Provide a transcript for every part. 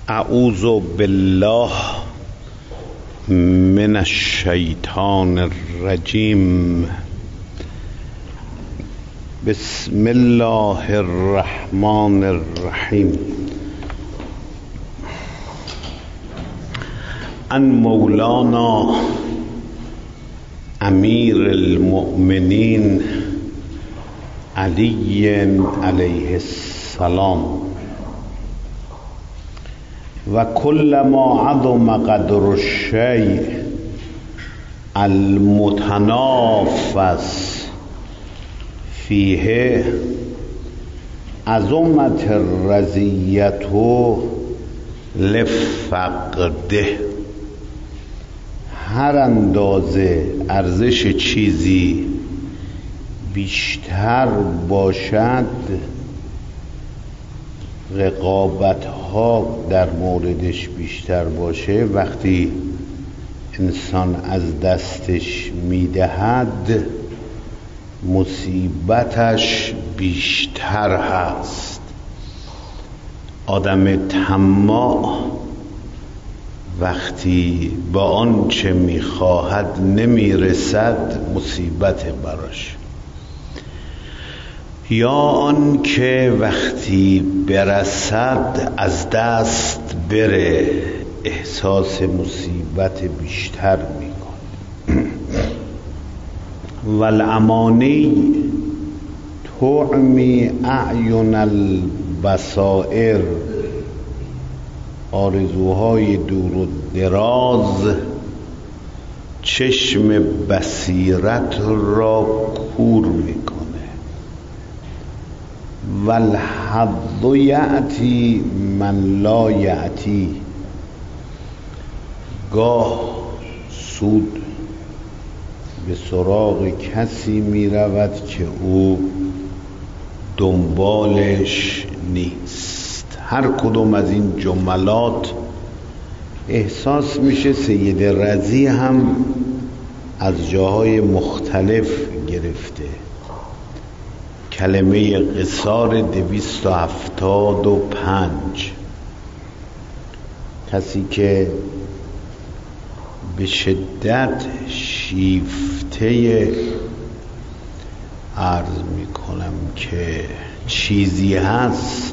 اعوذ بالله من الشیطان الرجیم. بسم الله الرحمن الرحیم. عن مولانا امیر المؤمنین علی علیه السلام و کل ما عظم قدر الشیء المتنافس فیه عظمت الرضیة لفقده. هر اندازه ارزش چیزی بیشتر باشد، رقابت ها در موردش بیشتر باشه، وقتی انسان از دستش میدهد مصیبتش بیشتر هست. آدم طماع وقتی با آنچه میخواهد نمیرسد مصیبت براش، یا آن که وقتی برسد از دست بره احساس مصیبت بیشتر میکنه. والامانی تعمی اعین البصائر. آرزوهای دور و دراز چشم بصیرت را کور میکنه. والحظ یأتی من لا یأتی. گاه سود به سراغ کسی می رود که او دنبالش نیست. هر کدوم از این جملات احساس میشه سید رضی هم از جاهای مختلف گرفته. کلمه قصار 275. کسی که به شدت شیفته، عرض میکنم که چیزی هست،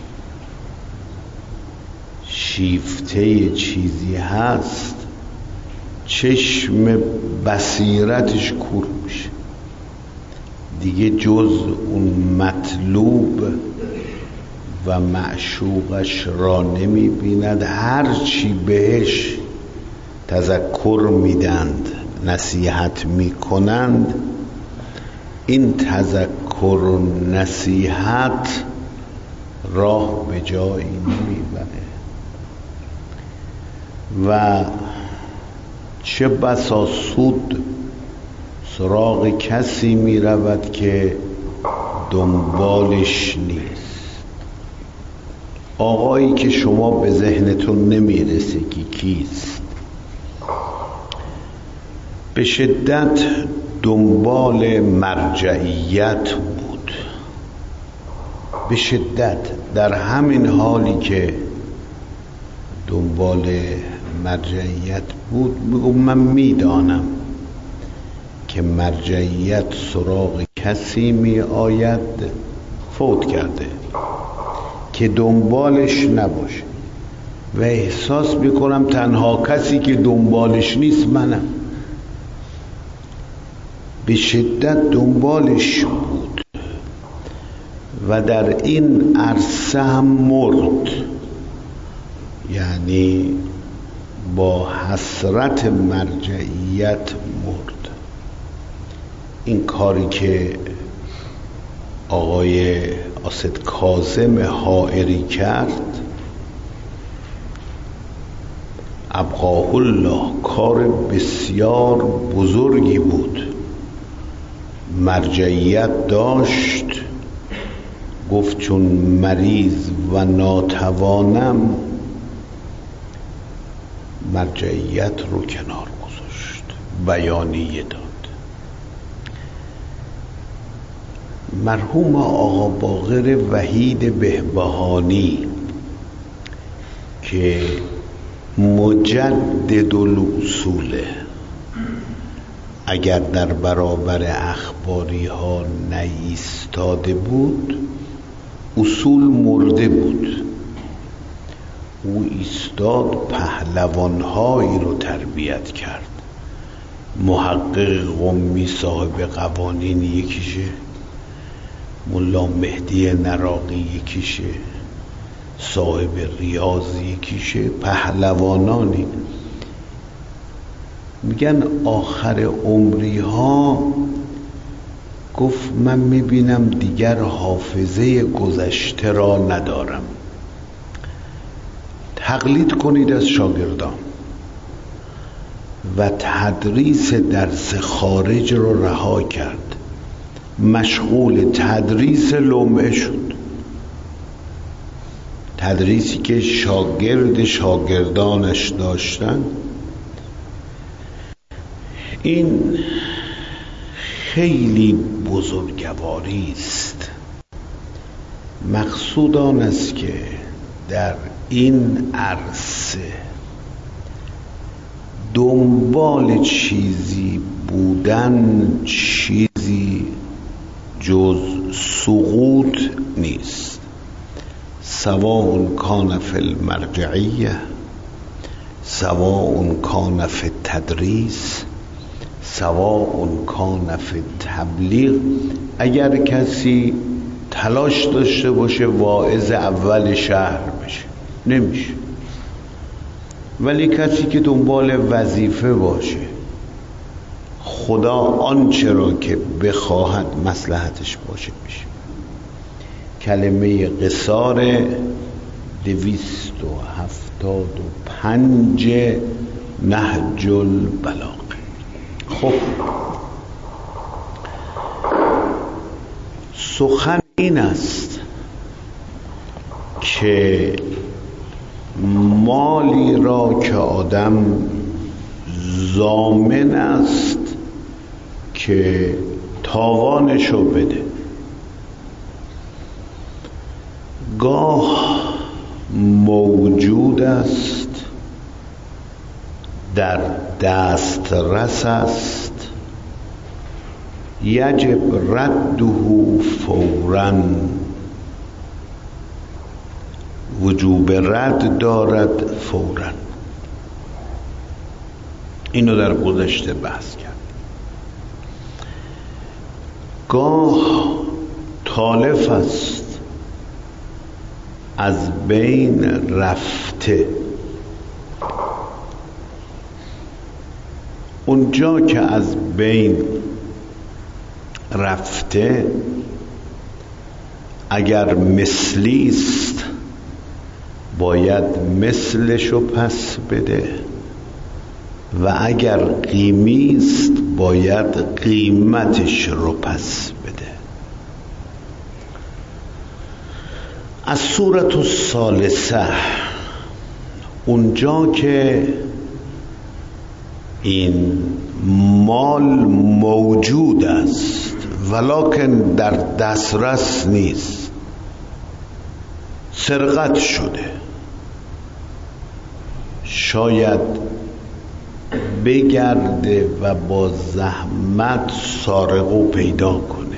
شیفته چیزی هست، چشم بصیرتش کور میشه، دیگه جز اون مطلوب و معشوقش را نمی بیند. هر چی بهش تذکر میدند، نصیحت میکنند، این تذکر و نصیحت راه به جایی نمیبره. و چه بسا سود سراغ کسی می رود که دنبالش نیست. آقایی که شما به ذهنتون نمیرسه که کیست، به شدت دنبال مرجعیت بود. به شدت در همین حالی که دنبال مرجعیت بود، میگم من میدانم که مرجعیت سراغ کسی می آید فوت کرده که دنبالش نباشه، و احساس میکنم تنها کسی که دنبالش نیست منم. به شدت دنبالش بود و در این عرصه هم مرد، یعنی با حسرت مرجعیت مرد. این کاری که آقای اسد کاظم حائری کرد، ابقاه الله، کار بسیار بزرگی بود. مرجعیت داشت، گفت چون مریض و ناتوانم، مرجعیت رو کنار گذاشت، بیانیه داد. مرحوم آقا باقر وحید بهبهانی که مجدد الاصوله، اگر در برابر اخباری ها نایستاده بود اصول مرده بود. او ایستاد، پهلوانهایی رو تربیت کرد. محقق قمی صاحب قوانین یکیشه، ملا مهدی نراقی یکیشه، صاحب ریاض یکیشه، پهلوانانی. میگن آخر عمری ها گفت من میبینم دیگر حافظه گذشته را ندارم. تقلید کنید از شاگردان و تدریس درس خارج رو رها کرد، مشغول تدریس لمعه شد، تدریسی که شاگردانش داشتن. این خیلی بزرگواری است. مقصود آن است که در این عرصه دنبال چیزی بودن چیزی جز سقوط نیست. سواء کان فی المرجعیه، سواء کان فی التدریس، سواء کان فی التبلیغ. اگر کسی تلاش داشته باشه واعظ اول شهر بشه نمیشه، ولی کسی که دنبال وظیفه باشه خدا آنچه را که بخواهد مصلحتش باشه میشه. کلمه قصار 275 نهج البلاغه. خب سخن این است که مالی را که آدم ضامن است که تاوانشو بده، گاه موجود است، در دسترس است، یجب رده فوراً، وجوب رد دارد فوراً. اینو در گذشته بحث کرد. گاه تالف است، از بین رفته. اونجا که از بین رفته اگر مثلی است باید مثلشو پس بده و اگر قیمی است باید قیمتش رو پس بده. از صورت الثالثه، اونجا که این مال موجود است ولکن در دسترس نیست، سرقت شده، شاید بگرده و با زحمت سارقو پیدا کنه،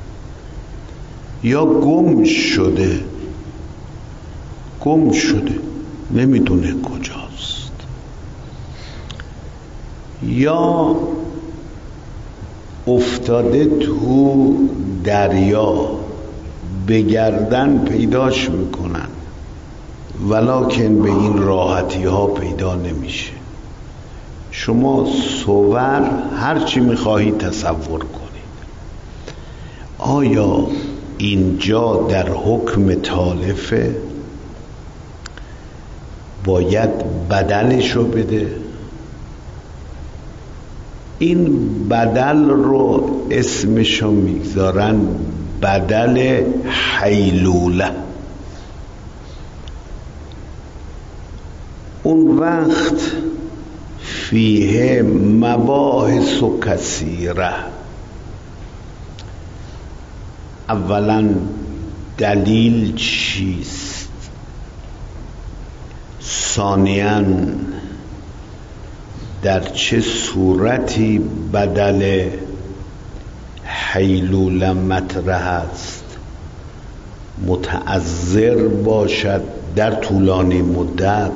یا گم شده نمیدونه کجاست، یا افتاده تو دریا، به گردن پیداش میکنن ولکن به این راحتی ها پیدا نمیشه. شما صور هرچی میخواهید تصور کنید. آیا اینجا در حکم تالفه باید بدلشو بده؟ این بدل رو اسمشو میگذارن بدل حیلوله. اون وقت فیه مباحث کثیره. اولا دلیل چیست؟ ثانیاً در چه صورتی بدل حیلوله مطرح است؟ متعذر باشد در طولانی مدت،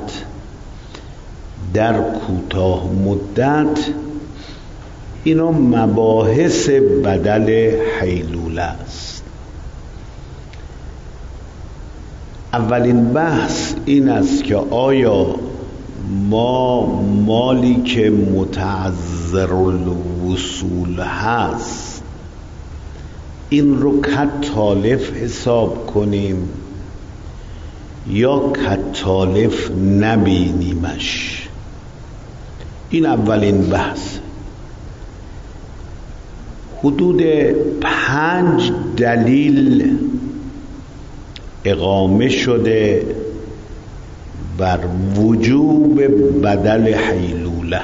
در کوتاه مدت. اینا مباحث بدل حیلوله است. اولین بحث این است که آیا ما مالی که متعذر الوصول هست این رو کالتالف حساب کنیم یا کالتالف نبینیمش؟ این اولین بحث. حدود 5 دلیل اقامه شده بر وجوب بدل حیلوله.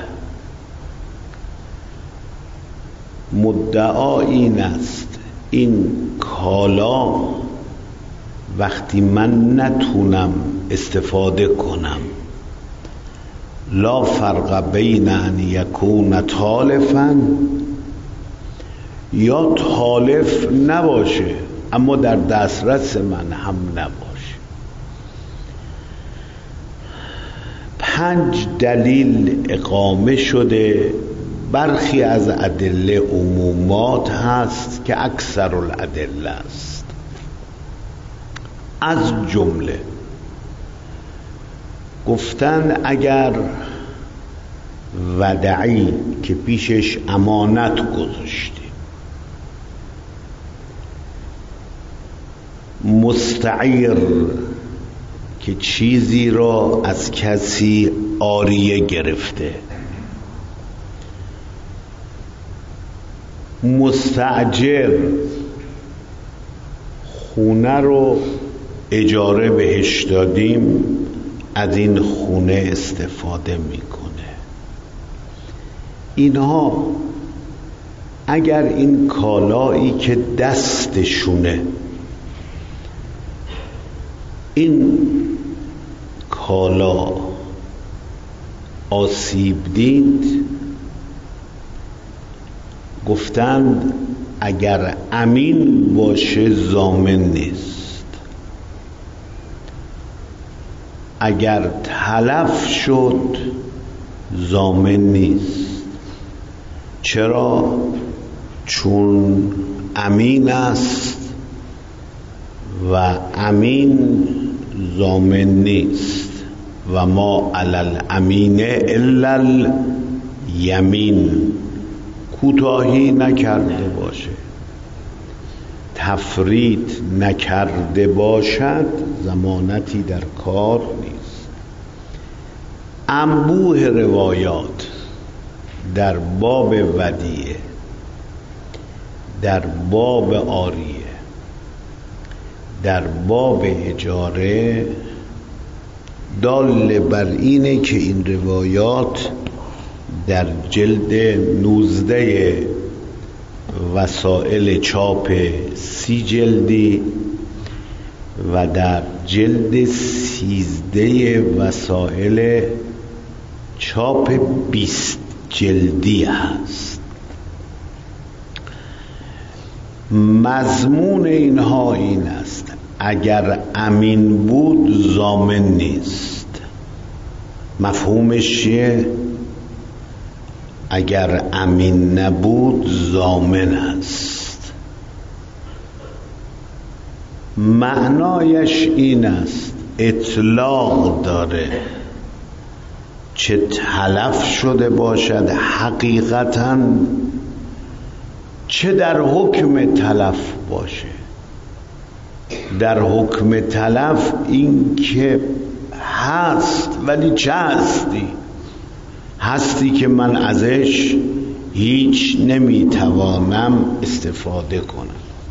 مدعا این است این کالا وقتی من نتونم استفاده کنم، لا فرق بین ان یکون تالفا یا تالف نباشه اما در دسترس من هم نباشه. 5 دلیل اقامه شده. برخی از ادله عمومات هست که اکثر الادله است. از جمله گفتن اگر ودعی که پیشش امانت گذاشتی، مستعیر که چیزی را از کسی عاریه گرفته، مستاجر خونه رو اجاره بهش دادیم از این خونه استفاده میکنه. اینها اگر این کالایی که دستشونه این کالا آسیب دید، گفتند اگر امین باشه ضامن نیست، اگر تلف شد ضامن نیست. چرا؟ چون امین است و امین ضامن نیست و ما علی الامین الا الیمین. کوتاهی نکرده باشه، تفرید نکرده باشد، ضمانتی در کار نیست. انبوه روایات در باب ودیعه، در باب عاریه، در باب اجاره دال بر اینه که این روایات در جلد 19 وسائل چاپ 30 جلدی و در جلد 13 وسائل چاپ 20 جلدی هست. مضمون اینها این است اگر امین بود ضامن نیست. مفهومش چیه؟ اگر امین نبود ضامن است. معنایش این است اطلاق داره، چه تلف شده باشد حقیقتاً، چه در حکم تلف باشه. در حکم تلف این که هست، ولی چه هستی؟ هستی که من ازش هیچ نمیتوانم استفاده کنم.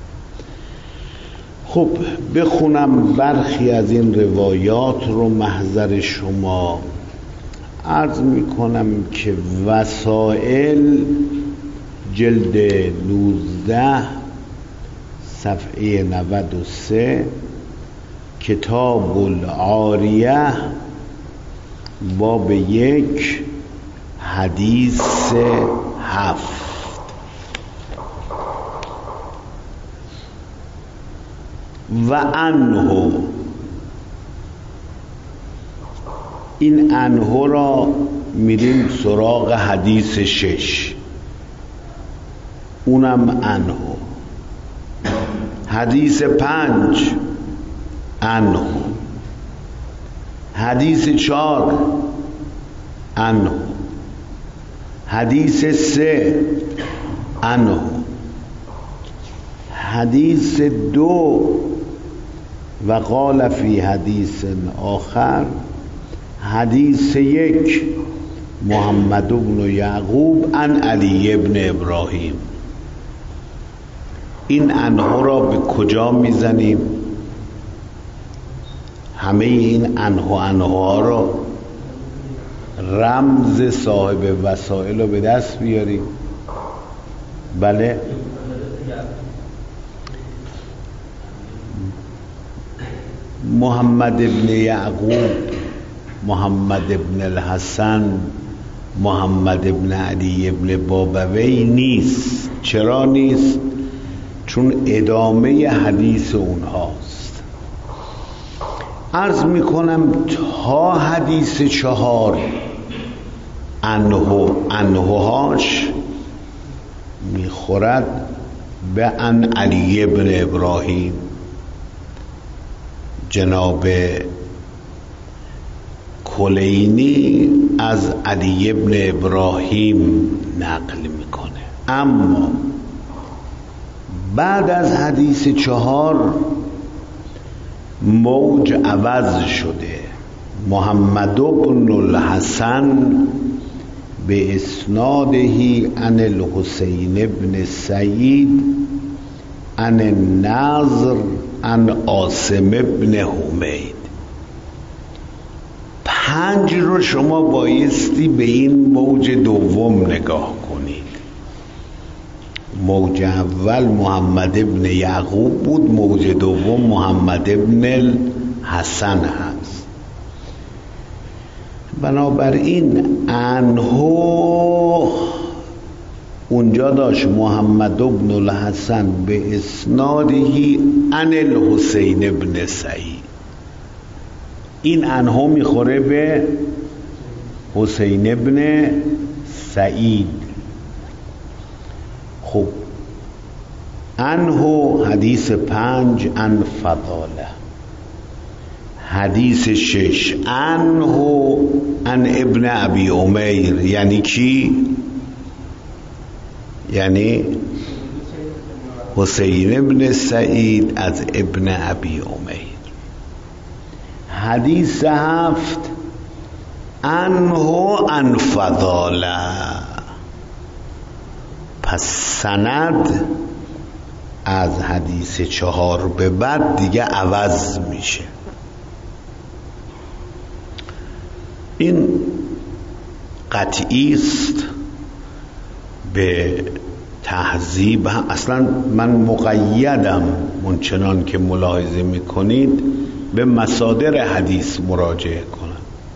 خب بخونم برخی از این روایات رو محضر شما. عرض میکنم که وسائل جلد 19 صفحه 93 کتاب العاریه باب 1 حدیث 7. و عنه، این عنه را میریم سراغ حدیث 6، اونم عنه. حدیث 5 عنه. حدیث 4 عنه. حدیث 3 عنه. حدیث 2 و قال فی حدیث آخر. حدیث 1 محمد بن یعقوب عن علی بن ابراهیم. این عنه را به کجا میزنیم؟ همه این عنه ها را رمز صاحب وسائل رو به دست بیاریم. بله، محمد ابن یعقوب، محمد ابن الحسن، محمد ابن علی ابن بابوی نیست. چرا نیست؟ چون ادامه حدیث اونهاست. عرض میکنم تا حدیث 4 عنهاش میخورد به عن علی ابن ابراهیم. جناب کلینی از علی ابن ابراهیم نقل میکنه. اما بعد از حدیث 4 موج عوض شده. محمد بن الحسن به اسناده عن الحسین بن سعید عن النضر عن عاصم بن حمید. 5 رو شما بایستی به این موج دوم نگاه کنید. موج اول محمد ابن یعقوب بود، موج دوم محمد ابن الحسن هست. بنابراین عنه اونجا داشت محمد ابن الحسن به اسنادهی عن الحسین ابن سعید. این عنه میخوره به حسین ابن سعید. خب عنه حدیث 5 عن فضاله. حدیث 6 عنه عن ابن ابی امیر. یعنی کی؟ یعنی حسین ابن سعید از ابن ابی امیر. حدیث 7 عنه عن فضاله. پس سند از حدیث 4 به بعد دیگه عوض میشه. این قطعی است به تهذیب. اصلا من مقیدم اونچنان که ملاحظه میکنید به مصادر حدیث مراجعه کنم.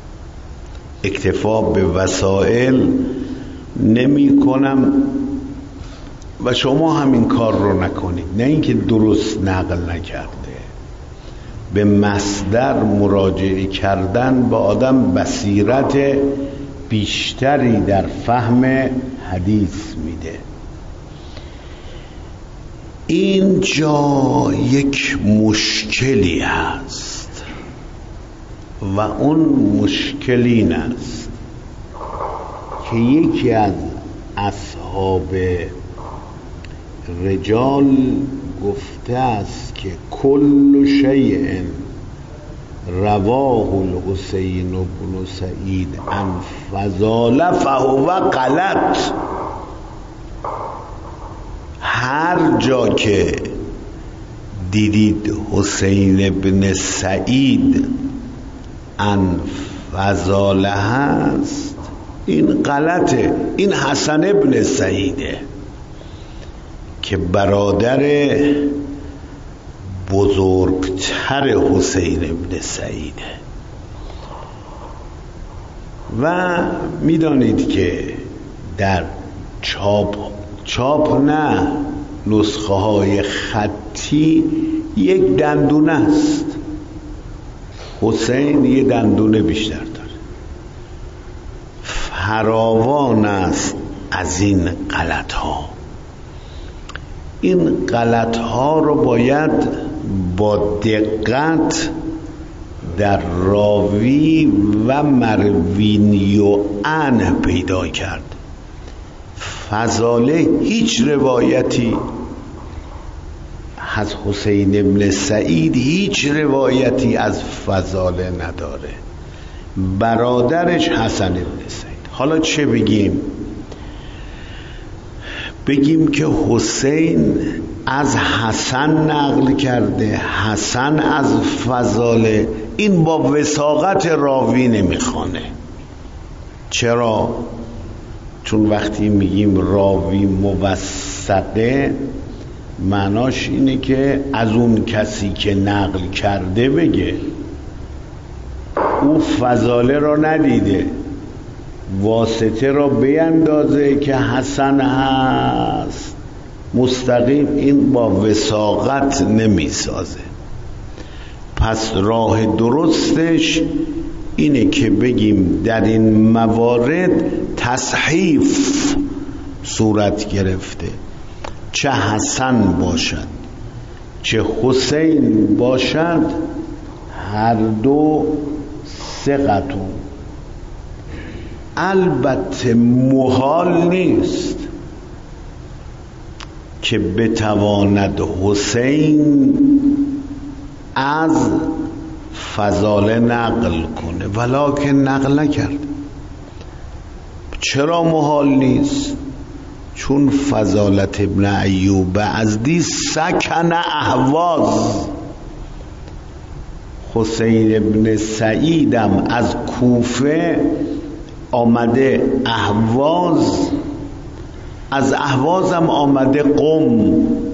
اکتفا به وسائل نمی کنم و شما همین کار رو نکنید. نه اینکه درست نقل نکرده، به مصدر مراجعه کردن به آدم بصیرت بیشتری در فهم حدیث میده. اینجا یک مشکلی هست و اون مشکل این است که یکی از اصحاب رجال گفته است که کل شیء رواه الحسین بن سعید عن فضاله فهو غلط. هر جا که دیدید حسین بن سعید عن فضاله هست، این غلطه. این حسن ابن سعیده که برادر بزرگتر حسین ابن سعیده. و میدانید که در چاپ نه نسخه های خطی یک دندونه است. حسین یه دندونه بیشتر داره. فراوان است از این غلط ها. این غلط ها رو باید با دقت در راوی و مروی و عن پیدا کرد. فضاله هیچ روایتی از حسین ابن سعید هیچ روایتی از فضاله نداره. برادرش حسن ابن سعید. حالا چه بگیم؟ بگیم که حسین از حسن نقل کرده، حسن از فضاله. این با وثاقت راوی نمیخوانه. چرا؟ چون وقتی میگیم راوی موثقه معناش اینه که از اون کسی که نقل کرده بگه. او فضاله را ندیده، واسطه را بیندازه که حسن هست. مستقیم این با وثاقت نمیسازه. پس راه درستش اینه که بگیم در این موارد تصحیف صورت گرفته. چه حسن باشد چه حسین باشد، هر دو ثقتون. البته محال نیست که بتواند حسین از فضاله نقل کنه، ولکن نقل نکرد. چرا محال نیست؟ چون فضالت ابن ایوب ازدی سکن اهواز. حسین ابن سعیدم از کوفه آمده اهواز، از اهوازم آمده قم،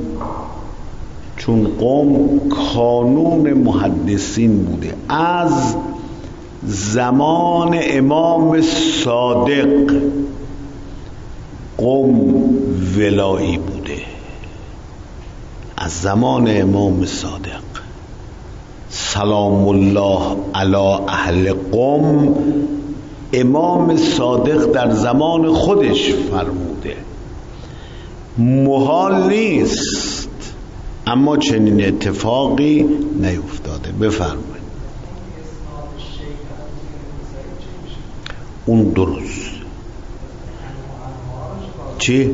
چون قم کانون محدثین بوده. از زمان امام صادق قم ولایی بوده، از زمان امام صادق سلام الله علی اهل قم. امام صادق در زمان خودش فرموده. محال نیست، اما چنین اتفاقی نیفتاده. بفرمایید. اون درست چی؟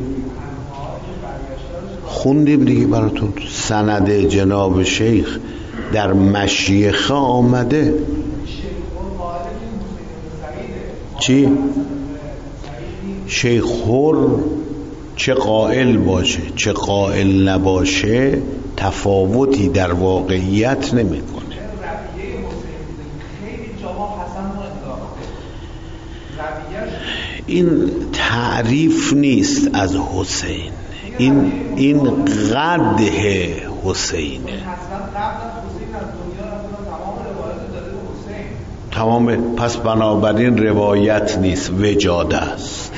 خوندیم دیگه براتون. سند جناب شیخ در مشیخه آمده. چی؟ شیخ هر چه قائل باشه چه قائل نباشه تفاوتی در واقعیت نمیکنه. این تعریف نیست از حسین، این قده حسینه. تمام. پس بنابراین روایت نیست، وجاده است.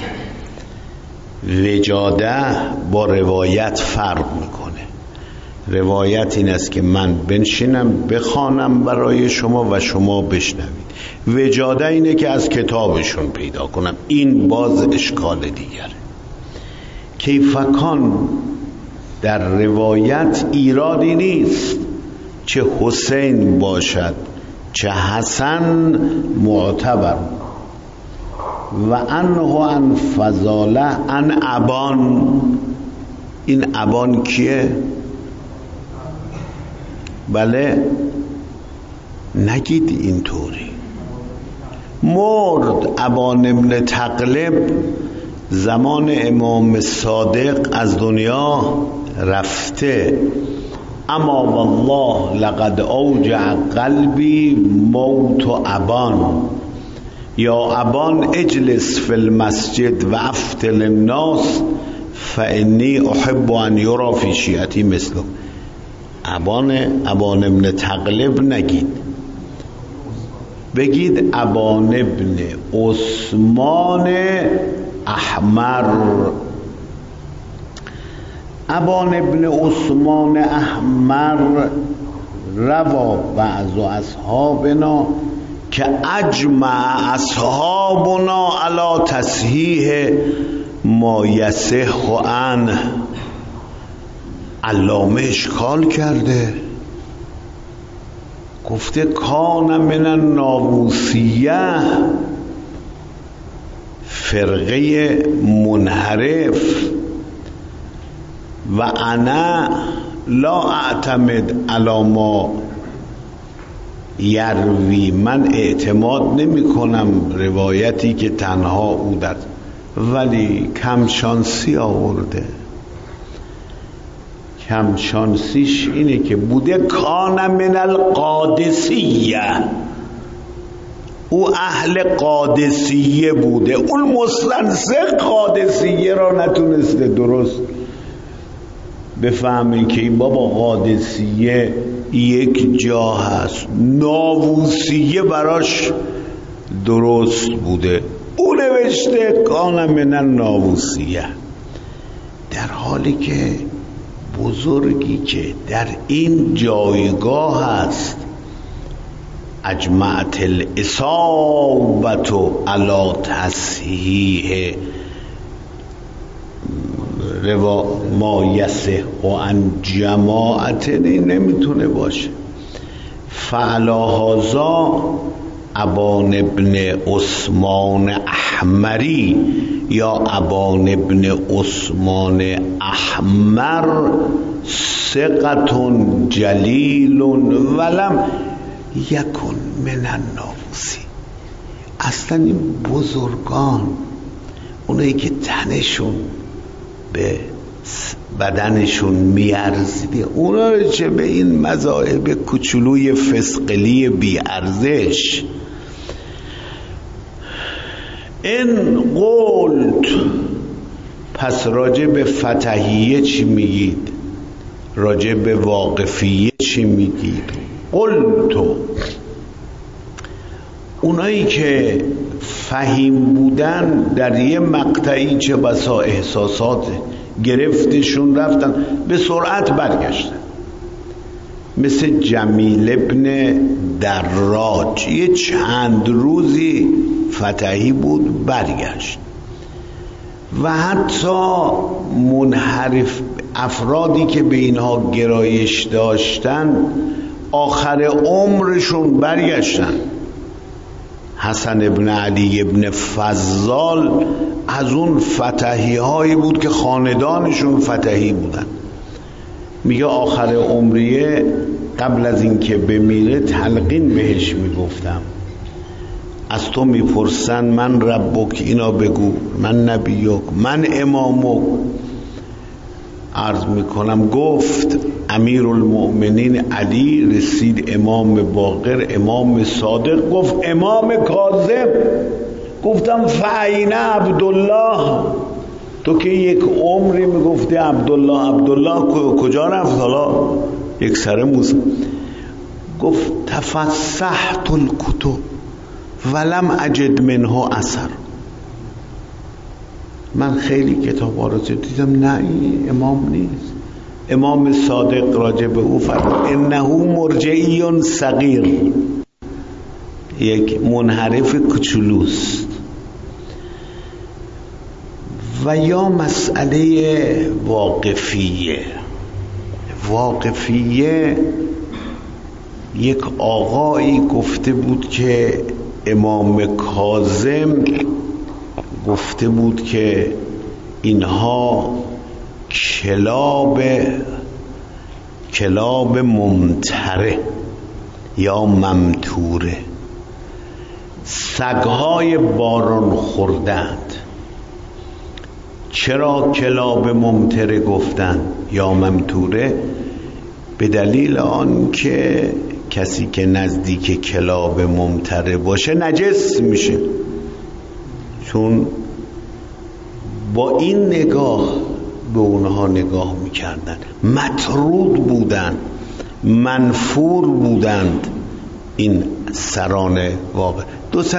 وجاده با روایت فرق میکنه. روایت این است که من بنشینم بخوانم برای شما و شما بشنوید. وجاده اینه که از کتابشون پیدا کنم. این باز اشکال دیگره. کیفکان در روایت ایرادی نیست، چه حسین باشد چه حسن معتبر. و انه عن فضاله عن ابان. این ابان کیه؟ بله نگید اینطوری. مرد ابان ابن تغلب زمان امام صادق از دنیا رفته. اما والله لقد اوجع قلبی موت ابان. یا ابان اجلس فی المسجد و افتل الناس فانی احب ان یرا فی شیعتی مثله. ابان ابن تغلب نگید. بگید ابان ابن عثمان احمر. ابان ابن عثمان احمر روا بعض اصحابنا که اجمع اصحابنا علی تصحیح ما یصح عنه. علامه اشکال کرده، گفته کان من الناووسیه، فرقه منحرف، و انا لا اعتمد علی ما یروی، من اعتماد نمی کنم روایتی که تنها او در، ولی کمشانسی آورده. کمشانسیش اینه که بوده کان من القادسیه، او اهل قادسیه بوده، اون مستنسخ قادسیه را نتونسته درست بفهمه که این بابا قادسیه یک جا هست، ناووسیه براش درست بوده، او نوشته کان من الناووسیه، در حالی که بزرگی که در این جایگاه هست اجمعت الاصابت علی تصحیح ما یصح عن جماعت، نمیتونه باشه. فعلا هذا ابان ابن عثمان احمری یا ابان ابن عثمان احمر ثقة جلیل ولم یکن من الناووسی. اصلا این بزرگان، اونایی که تنشون به بدنشون میارزیده، اونا رو چه به این مذاهب کوچولوی فسقلی بی ارزش. این قلت، پس راجع به فتحیه چی میگید؟ راجع به واقفیه چی میگید؟ قلتو، اونایی که فهیم بودن در یه مقطعی چه بسا احساسات گرفتشون رفتن به سرعت برگشتن، مثل جمیل ابن دراج یه چند روزی فتحی بود برگشت. و حتی منحرف افرادی که به اینها گرایش داشتن آخر عمرشون برگشتن. حسن ابن علی ابن فضال از اون فتحی هایی بود که خاندانشون فتحی بودن. میگه آخر عمریه قبل از اینکه بمیره تلقین بهش میگفتم، از تو میپرسن من ربک، اینا بگو من نبیک، من امامک. عرض میکنم گفت امیر المؤمنین علی رسید امام باقر، امام صادق، گفت امام کاظم. گفتم فعین عبدالله، تو که یک عمری میگفتی عبدالله کجا رفت؟ حالا یک سر موسی. گفت تفسحت الکتب ولم اجد منه اثر، من خیلی کتاب ها رو دیدم، نه این امام نیست. امام صادق راجع به او فرمود انه مرجعی صغیر، یک منحرف کوچولوست. و یا مسئله واقفیه، یک آقایی گفته بود که امام کاظم گفته بود که اینها کلاب ممتره یا ممتوره، سگهای باران خوردند. چرا کلاب ممتره گفتن یا ممتوره؟ به دلیل آن که کسی که نزدیک کلاب ممتره باشه نجس میشه، چون با این نگاه به اونها نگاه میکردن، مطرود بودند، منفور بودند. این سران واقع 2-3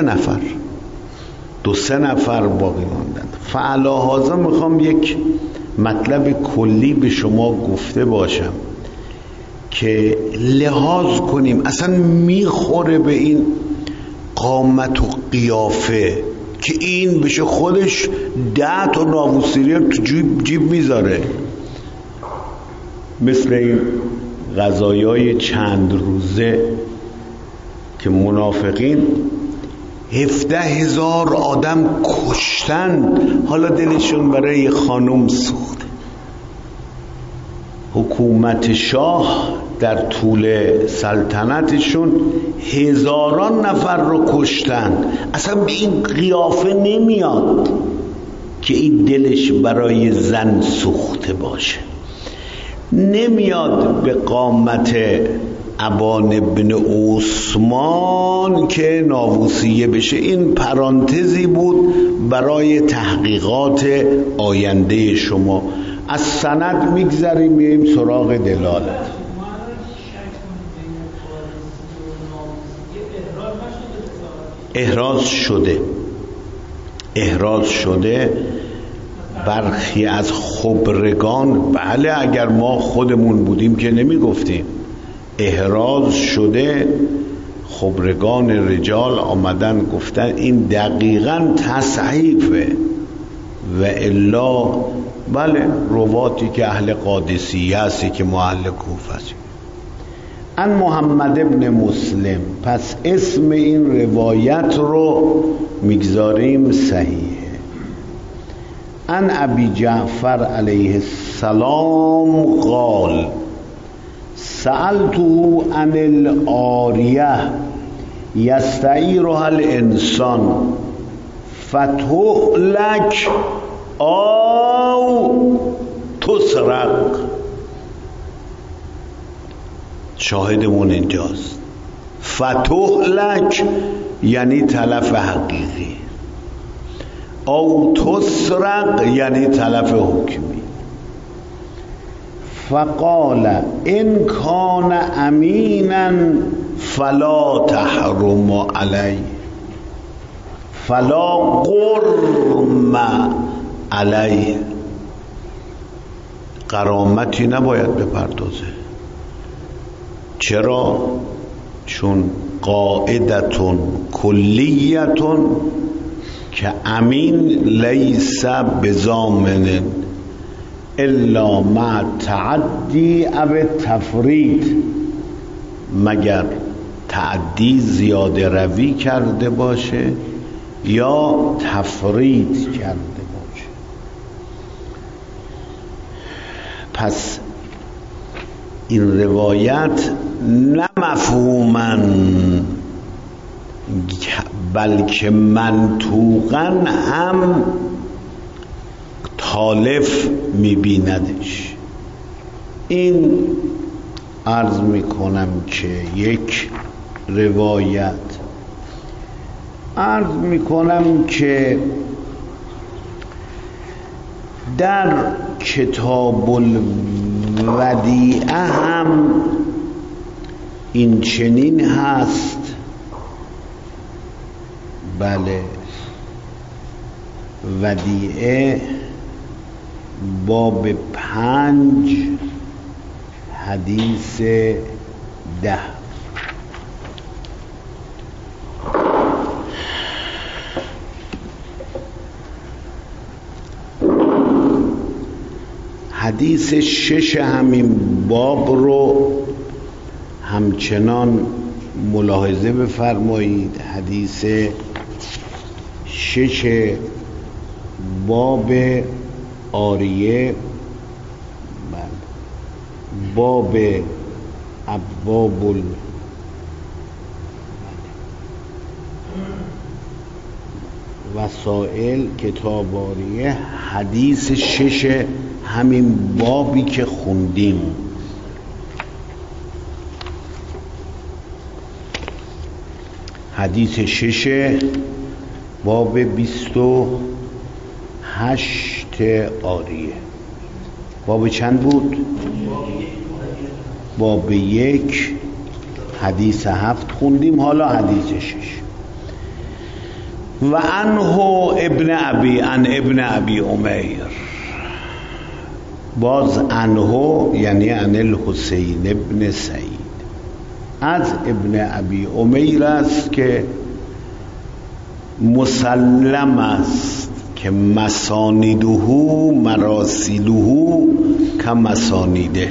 نفر باقی ماندند. فعلاهازا میخوام یک مطلب کلی به شما گفته باشم که لحاظ کنیم اصلا میخوره به این قامت و قیافه که این بشه خودش 10 تا ناووسیری تو جیب میذاره، مثل این غذایای چند روزه که منافقین 17,000 آدم کشتن، حالا دلشون برای خانم سوخته. حکومت شاه در طول سلطنتشون هزاران نفر رو کشتن، اصلا به این قیافه نمیاد که این دلش برای زن سوخته باشه، نمیاد به قامت ابان ابن عثمان که ناووسیه بشه. این پرانتزی بود برای تحقیقات آینده شما. از سند میگذریم میریم سراغ دلالت. احراز شده برخی از خبرگان، بله اگر ما خودمون بودیم که نمیگفتیم، احراز شده، خبرگان رجال آمدن گفتن این دقیقاً تصحیفه و الا بله رواتی که اهل قادسیه هستی که محل کوفه است. ان محمد ابن مسلم، پس اسم این روایت رو میگذاریم صحیحه. ان ابی جعفر علیه السلام قال سألته عن العاریه یستعیرها الانسان فتهلک او تسرق. شاهدمون اینجاست. فتهلک یعنی تلف حقیقی، او تسرق یعنی تلف حکمی. فقال ان کان امینا فلا تحرم علی فلا قرم علی، غرامتی نباید بپردازه. چرا؟ چون قاعدتون کلیتون که امین لیس بضامن الا مع تعدی او تفرید، مگر تعدی زیاده روی کرده باشه یا تفرید کرده باشه. پس این روایت نه مفهوماً بلکه منطوقاً هم تالف میبیندش. این عرض میکنم که یک روایت، عرض میکنم که در کتاب الودیعه هم این چنین هست. بله، ودیعه باب 5 حدیث 10. حدیث 6 همین باب رو همچنان ملاحظه بفرمایید. حدیث 6 باب عاریه، باب ابواب وسائل، کتاب عاریه، حدیث 6 همین بابی که خوندیم. حدیث 6 باب 28 عاریه. باب چند بود؟ باب 1 حدیث 7 خوندیم، حالا حدیث 6. و عنه ابن ابی امیر، باز عنه یعنی عن الحسین ابن سعید، از ابن ابی امیر است که مسلم است که مسانیده مراسیله کمسانیده.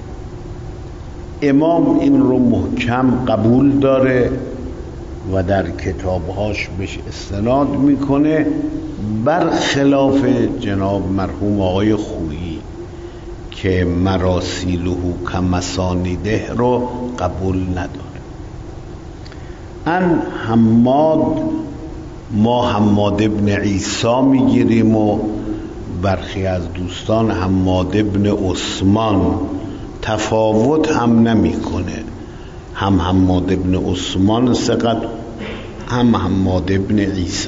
امام این رو محکم قبول داره و در کتابهاش بهش استناد میکنه، برخلاف جناب مرحوم آقای خویی که مراسیله کمسانیده رو قبول نداره. ان حماد، ما حماد ابن عیسی میگیریم و برخی از دوستان حماد ابن عثمان، تفاوت هم نمیکنه، هم حماد ابن عثمان ثقت، هم حماد ابن عیسی.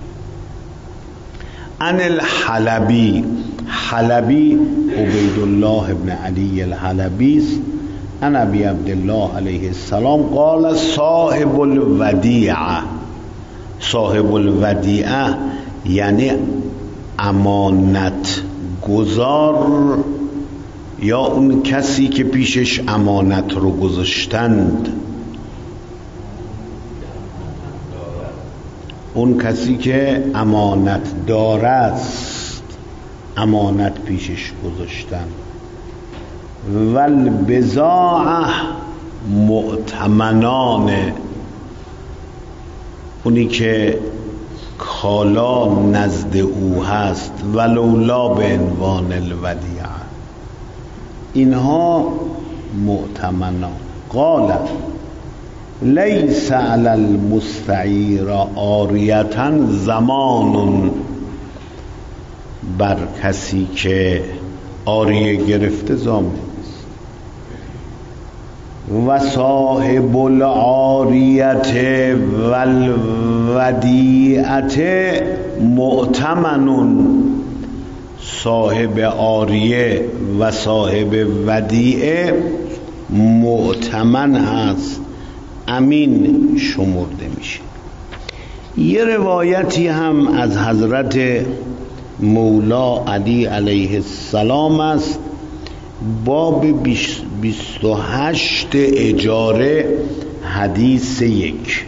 عن الحلبی، حلبی عبیدالله ابن علی الحلبی است. عن ابی عبدالله علیه السلام قال صاحب الودیعه، صاحب الودیعه یعنی امانت گذار یا اون کسی که پیشش امانت رو گذاشتند، اون کسی که امانت دار است، امانت پیشش گذاشتن. والبضاعه مؤتمنان، اونی که کالا نزد او هست، ولولا به عنوان الودیعه، اینها مؤتمنان. قال لیس علی المستعیر عاریة زمان، بر کسی که عاریه گرفته ضامن نیست. و صاحب العاریة والودیعة مؤتمن، صاحب عاریه و صاحب ودیعه مؤتمن هست، امین شمرده میشه. یه روایتی هم از حضرت مولا علی علیه السلام است، باب 28 اجاره حدیث 1.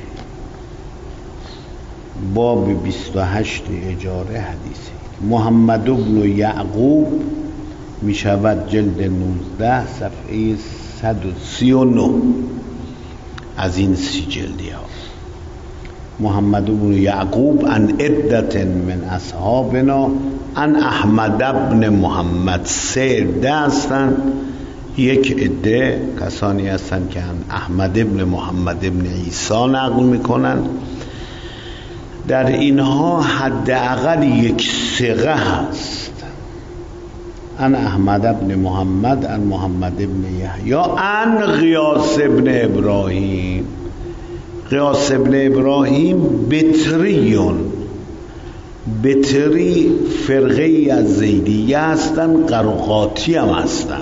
باب 28 اجاره حدیث 1. محمد بن یعقوب می شود جلد 19 صفحه 139 از این 30 جلدی ها. محمد بن یعقوب عن عدت من اصحابنا عن احمد بن محمد، 3 عده هستن، یک عده کسانی هستن که احمد بن محمد بن عیسی نقل میکنن، در اینها حداقل یک ثقه هست. عن احمد بن محمد عن محمد بن یحیی عن غیاث بن ابراهیم. غیاث بن ابراهیم بطریون، بطری فرقه ای از زیدیه هستن، قرقاتی هم هستن.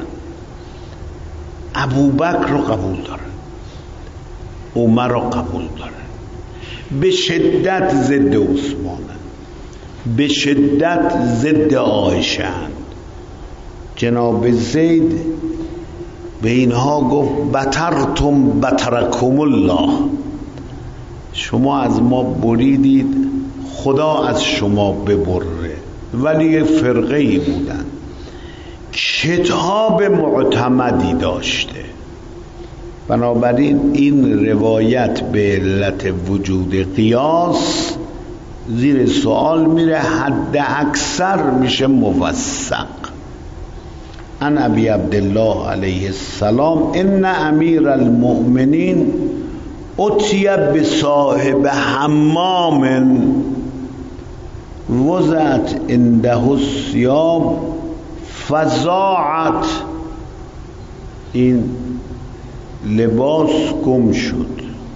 ابوبکر رو قبول دارن، عمر رو قبول دارن، به شدت ضد عثمانن، به شدت ضد عایشه اند. جناب زید به اینها گفت بترتم بترکم الله، شما از ما بریدید خدا از شما ببره. ولی فرقه ای بودن، کتاب معتمدی داشته، بنابراین این روایت به علت وجود قیاس زیر سوال میره، حد اکثر میشه موثق. عن ابی عبدالله علیه السلام ان امیر المؤمنین اتی بصاحب حمام وضعت عنده الثياب فضاعت، این لباس گم شد،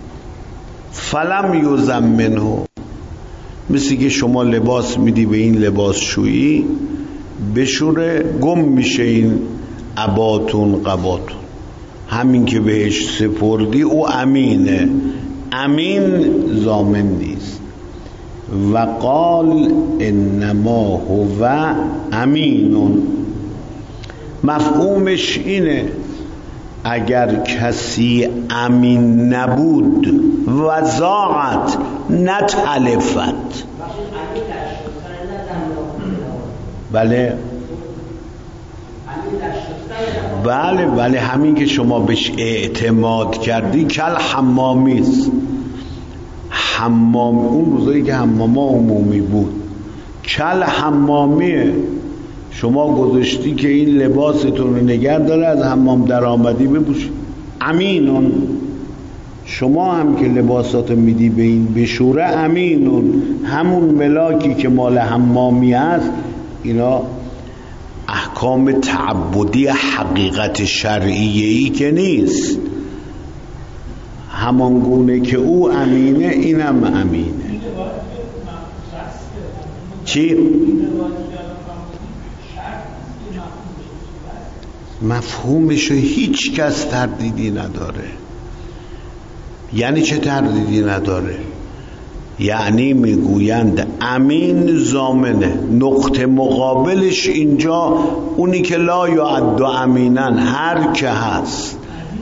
فلم یضمنه، مثل که شما لباس میدی به این لباس شویی بشوره، گم میشه این عباتون قباتون. همین که بهش سپردی او امینه. امین ضامن نیست. و قال انما هو امینون، مفهومش اینه اگر کسی امین نبود وضاعت نتلفت. بله بله همین که شما بهش اعتماد کردی کل حمامیست. حمام اون روزایی که حماما عمومی بود کل حمامیه. شما گذاشتی که این لباستون رو نگه داره، از حمام در آمدی بپوشی. امینون، شما هم که لباسات میدی به این بشوره امینون، همون ملاکی که مال حمامی هست. اینا احکام تعبدی حقیقت شرعیه‌ای که نیست. همان گونه که او امینه اینم امینه. چی؟ مفهومشو هیچ کس تردیدی نداره. یعنی چه تردیدی نداره؟ یعنی میگویند امین ضامنه. نقطه مقابلش اینجا اونی که لا یعد امینن، هر که هست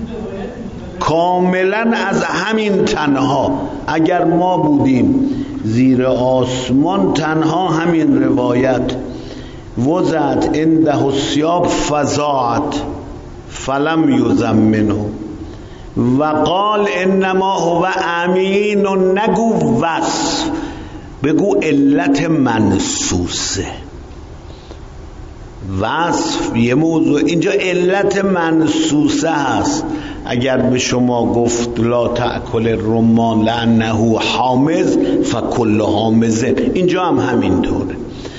کاملا از همین تنها. اگر ما بودیم زیر آسمان، تنها همین روایت وزعت عنده الثیاب فزاعت فلم یضمنه و قال انما هو امین. نگو وصف، بگو علت منصوصه. وصف یه موضوع، اینجا علت منصوصه هست. اگر به شما گفت لا تأکل الرمان لانه حامض فکل حامض، اینجا هم همینطوره.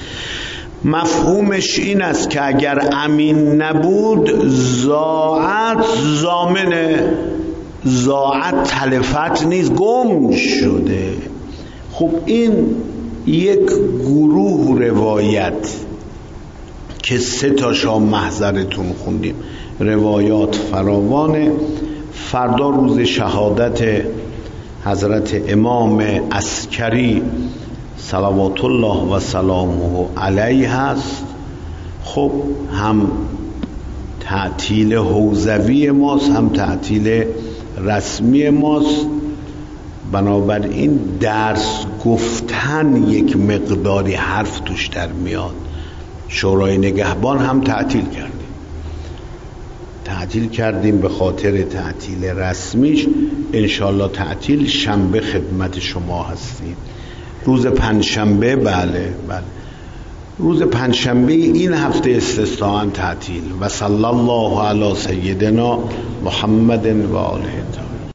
مفهومش این است که اگر امین نبود ضاعت ضامنه. ضاعت تلفت نیست، گم شده. خب این یک گروه روایت که 3 تاشا محضرتون خوندیم، روایات فراوانه. فردا روز شهادت حضرت امام عسکری صلوات الله و سلامه علیه هست. خب هم تعطیل حوزوی ماست، هم تعطیل رسمی ماست. بنابراین درس گفتن یک مقداری حرف توش در میاد. شورای نگهبان هم تعطیل کردیم به خاطر تعطیل رسمیش. انشالله تعطیل شنبه خدمت شما هستیم. روز پنجشنبه بله روز پنجشنبه این هفته استثناء تعطیل. و صلی الله علی سیدنا محمد و آله.